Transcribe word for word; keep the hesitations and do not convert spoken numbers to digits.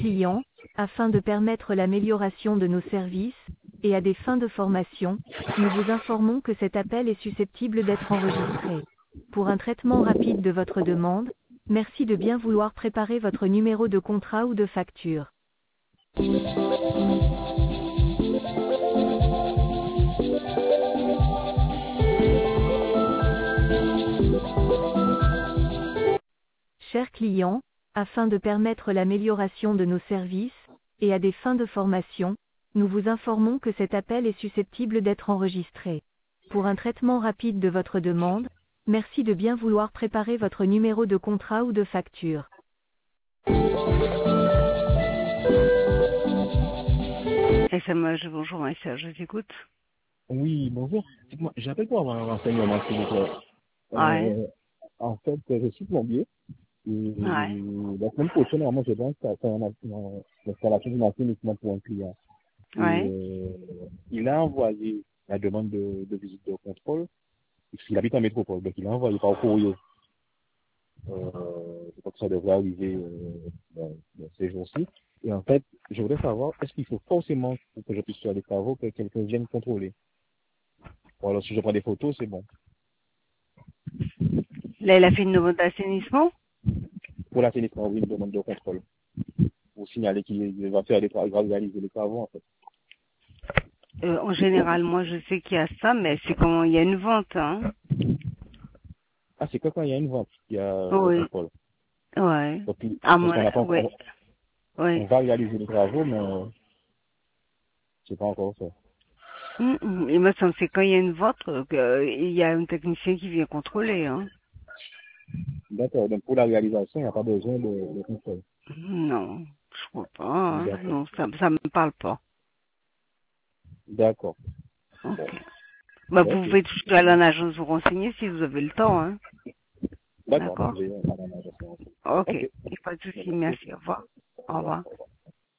clients, afin de permettre l'amélioration de nos services, et à des fins de formation, nous vous informons que cet appel est susceptible d'être enregistré. Pour un traitement rapide de votre demande, merci de bien vouloir préparer votre numéro de contrat ou de facture. Chers clients, afin de permettre l'amélioration de nos services, et à des fins de formation, nous vous informons que cet appel est susceptible d'être enregistré. Pour un traitement rapide de votre demande, merci de bien vouloir préparer votre numéro de contrat ou de facture. S M H, bonjour, Maïssa, je t'écoute. Oui, bonjour. Dites-moi, j'appelle pour avoir un renseignement, s'il vous plaît. Ouais. Euh, en fait, je suis plombier. Et Ouais. la semaine prochaine, normalement, je vais faire l'installation d'une machine uniquement pour un client. Et Ouais. euh, il a envoyé la demande de, de visite de contrôle, puisqu'il habite en métropole. Donc, il a envoyé par courrier. Euh, je crois que ça devrait arriver euh, dans, dans ces jours-ci. Et en fait, je voudrais savoir, est-ce qu'il faut forcément, pour que je puisse faire des travaux, que quelqu'un vienne contrôler? Ou alors, si je prends des photos, c'est bon. Là, il a fait une demande d'assainissement. Pour l'assainissement, oui, une demande de contrôle. Pour signaler qu'il va faire des travaux, il va réaliser les travaux, en fait. Euh, en général, moi, je sais qu'il y a ça, mais c'est quand il y a une vente, hein. Ah, c'est que quand il y a une vente, il y a le Oui. contrôle. Ouais. Donc, il- Ah, parce moi, qu'on n'a pas ouais. encore, on, on Ouais. va réaliser les travaux, mais euh, c'est pas encore fait. Hum, hum. Il me semble que c'est quand il y a une vente, euh, qu'il y a un technicien qui vient contrôler, hein. D'accord. Donc, pour la réalisation, il n'y a pas besoin de, de contrôle. Non, je crois pas, hein. D'accord. Non, ça, ça me parle pas. D'accord. Bon. Ok. Bah, Bon, vous ok. pouvez toujours aller en agence vous renseigner si vous avez le temps, hein. D'accord. D'accord? Je vais, madame, je vais- Ok. Ok. Et pas de souci. Merci. Merci. Au revoir. Au Au revoir. revoir. Au revoir.